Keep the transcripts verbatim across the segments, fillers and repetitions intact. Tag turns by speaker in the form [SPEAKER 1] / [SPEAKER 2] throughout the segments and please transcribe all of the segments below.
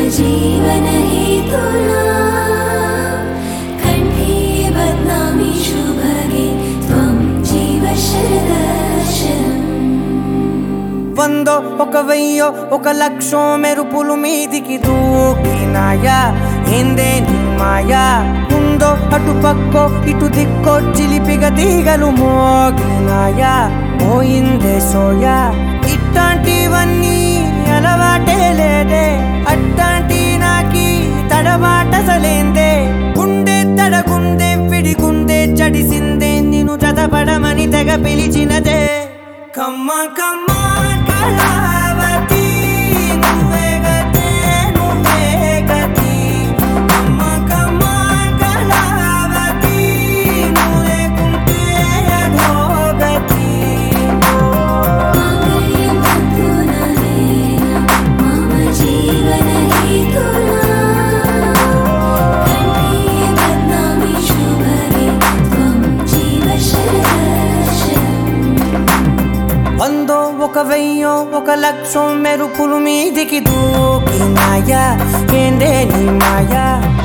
[SPEAKER 1] जीवन हेतुना कंठे बध्नामि शुभगे त्वं जीव शरदर्शनम्
[SPEAKER 2] వందో ఒక వెయ్యో ఒక లక్షో మెరుపులు మీదికి దూకినాయా ఏందే నీ మాయా ఉందో అటు పక్కో ఇటు దిక్కో చిలిపిగ తీగలు మోగినాయా పోయిందే సోయా ఇట్లాంటివన్నీ అలవాటే లేదే అట్లాంటి నాకి తడబాటసలేందే గుండె తడగుందే పిడిగుందే చడిసిందే నిన్ను జతపడమని తెగ పిలిచినదే కమ్మ కమ్మ కళావతి నువ్వే గతే నువ్వే గతి కమ్మ కమ్మ కళావతి నువ్వు లేకుంటే అధోగతి
[SPEAKER 1] मांगल्यं तन्तुना मम जीवन हेतुना कंठे बध्नामि शुभगे त्वं जीव शरदर्शनम्
[SPEAKER 2] వందో ఒక వెయ్యో ఒక లక్షో మెరుపులు మీదికి దూకినాయా ఏందే నీ మాయా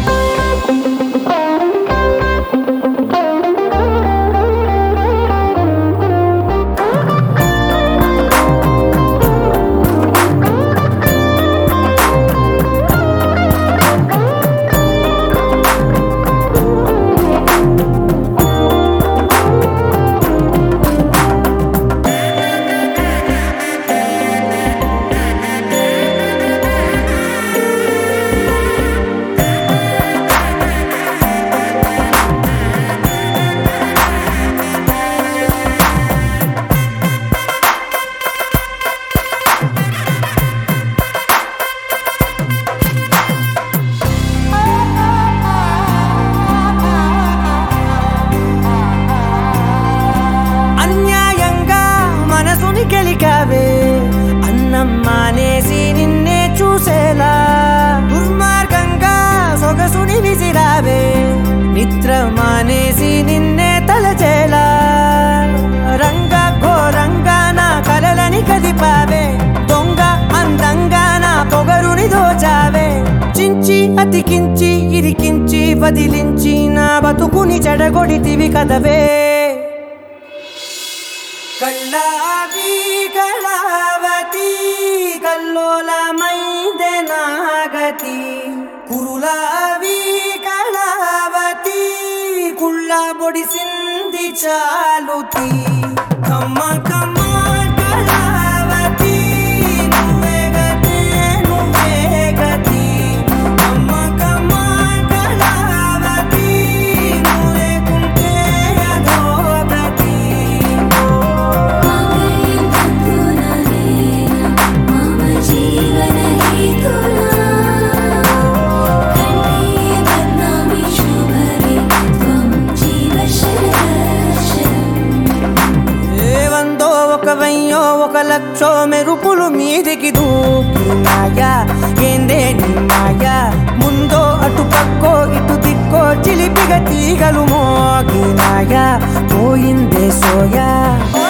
[SPEAKER 2] అన్యాయంగా మనసుని గెలికావే అన్నం మానేసి నిన్నే చూసేలా దుర్మార్గంగా సొగసుని విసిరావే నిద్ర మానేసి నిన్నే తలచేలా రంగా ఘోరంగా నా కలలని కదిపావే దొంగ అందంగా నా పొగరుని దోచావే చించి అతికించి ఇరికించి వదిలించి నా బతుకుని చెడగొడితివి కదవే కళ్ళావి కళావతి కల్లోలమైందే నాగతి కురులావి కళావతి కుళ్ళ బొడిసింది చాలుతి కమ్మ కమ్మ కళావతి నువ్వే గతే నువ్వే గతి కమ్మ కమ్మ కళావతి నువ్వు లేకుంటే అధోగతి
[SPEAKER 1] मांगल्यं तन्तुना मम जीवन हेतुना कंठे बध्नामि शुभगे त्वं जीव शरदर्शनम्
[SPEAKER 2] ఏ వందో ఒక వెయ్యో ఒక లక్షో మెరుపులు మీదికి దూకినాయా ఏందే నీ మాయా ముందో అటు పక్కో ఇటు దిక్కో చిలిపిగ తీగలు మోగినాయా పోయిందే సోయా